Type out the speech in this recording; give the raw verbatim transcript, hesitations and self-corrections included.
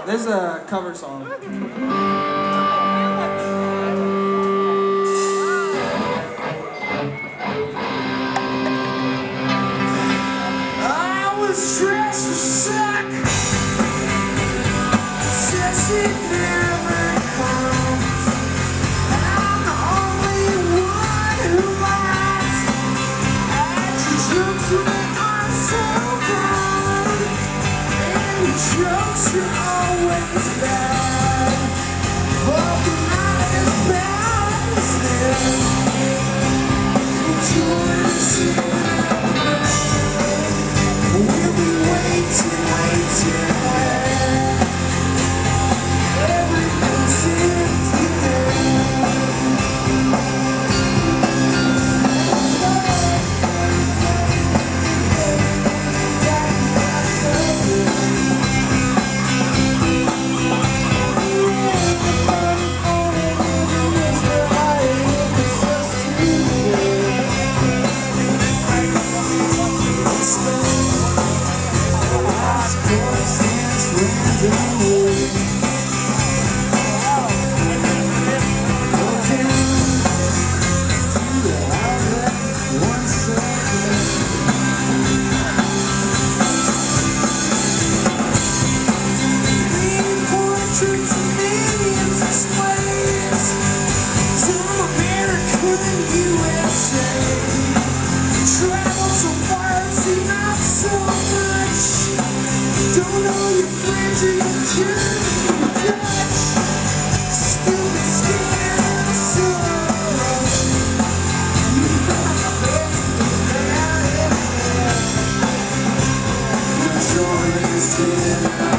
This is a cover song. I was stressed as suck. Says it never comes. I'm the only one who lies. I just look to me, I'm so proud. And the jokes are always bad. But the night is bad as this. We'll be waiting, waiting. Everything's empty don't know your friends or your judge. Stupid skin and sorrow. You got the best of the joy is